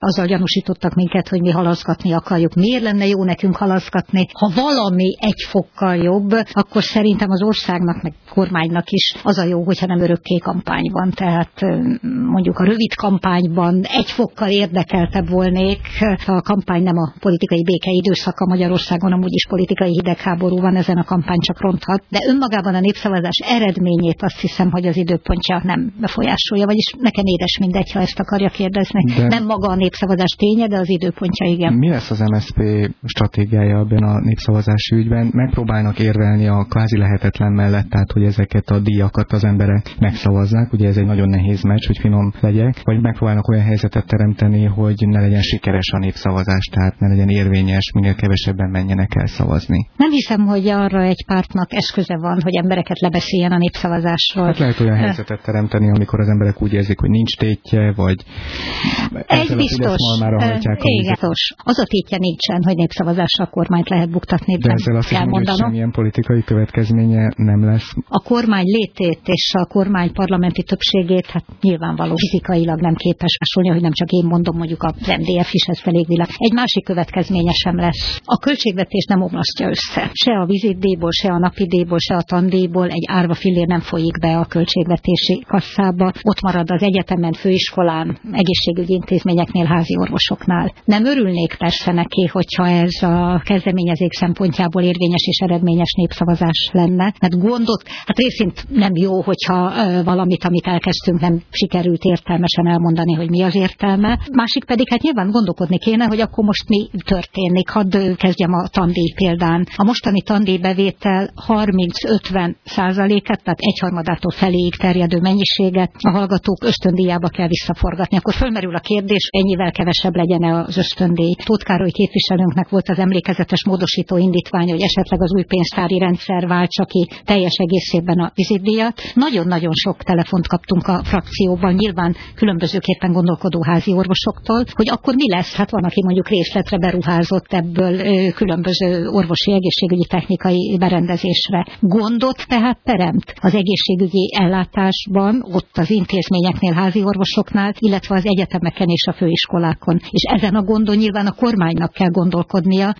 azzal gyanúsítottak minket, hogy mi halaszgatni akarjuk. Miért lenne jó nekünk halaszgatni? Ha valami egy fokkal jobb, akkor szerintem az országnak, meg kormánynak is az a jó, hogyha nem örökké kampány van. Tehát mondjuk a rövid kampányban egy fokkal érdekeltebb volnék. A kampány nem a politikai béke időszaka Magyarországon, amúgy is politikai hidegháború van, ezen a kampány csak ronthat. De önmagában a népszavazás eredményét azt hiszem, hogy az időpontja nem befolyásolja, vagyis nekem édes mindegy, ha ezt akarja kérdezni. De nem maga a népszavazás ténye, de az időpontja igen. Mi lesz az MSZP stratégiája ebben a népszavazási ügyben? Megpróbálnak érvelni a kvázi lehetetlen mellett, tehát hogy ezeket a díjakat az emberek megszavazzák, ugye ez egy nagyon nehéz meccs, hogy finom legyek, vagy megpróbálnak olyan helyzetet teremteni, hogy ne legyen sikeres a népszavazás, tehát ne legyen érvényes, minél kevesebben menjenek el szavazni. Nem hiszem, hogy arra egy pártnak eszköze van, hogy embereket lebeszéljen a népszavazásról. Hát lehet olyan helyzetet teremteni, amikor az emberek úgy érzik, hogy nincs tétje, vagy ez biztos. Az a tétje nincsen, hogy népszavazással kormányt lehet buktatni. De ezzel azt hiszem, hogy semmilyen politikai következménye nem lesz. A kormány létét és a kormány parlamenti többségét hát nyilvánvaló fizikailag nem képes másolni, hogy nem csak én mondom, mondjuk az MDF is, ez elég világ. Egy másik következménye sem lesz. A költségvetés nem omlasztja össze. Se a vizitdíjból, se a napidíjból, se a tandíjból egy árva fillér nem folyik be a költségvetési kasszába. Ott marad az egyetemen, főiskolán, egészségügyi intézményeknél, házi orvosoknál. Nem örülnék persze neki, hogyha ez a kezdeményezés szempontjából érvényes és eredményes népszavazás lenne. Mert gondot, hát részint nem jó, hogyha valamit, amit elkezdtünk, nem sikerült értelmesen elmondani, hogy mi az értelme. Másik pedig, hát nyilván gondolkodni kéne, hogy akkor most mi történik. Hadd kezdjem a tandíj példán. A mostani tandíjbevétel 30-50%-et, tehát egyharmadától feléig terjedő mennyiséget a hallgatók ösztöndíjába kell visszaforgatni. Akkor fölmerül a kérdés, ennyivel kevesebb legyen az ösztöndíj. Tóth Károly képviselőnknek volt az emlékezetes módosító indítvány, hogy esetleg az új pénztári rendszer váltsa ki teljes egészében a vizitdíjat. Nagyon-nagyon sok telefont kaptunk a frakcióban, nyilván különbözőképpen gondolkodó házi orvosoktól, hogy akkor mi lesz? Hát van, aki mondjuk részletre beruházott ebből különböző orvosi egészségügyi technikai berendezésre. Gondot tehát teremt az egészségügyi ellátásban, ott az intézményeknél, házi orvosoknál, illetve az egyetemeken és a főiskolákon. És ezen a gondon nyilván a kormánynak kell gondolkodnia,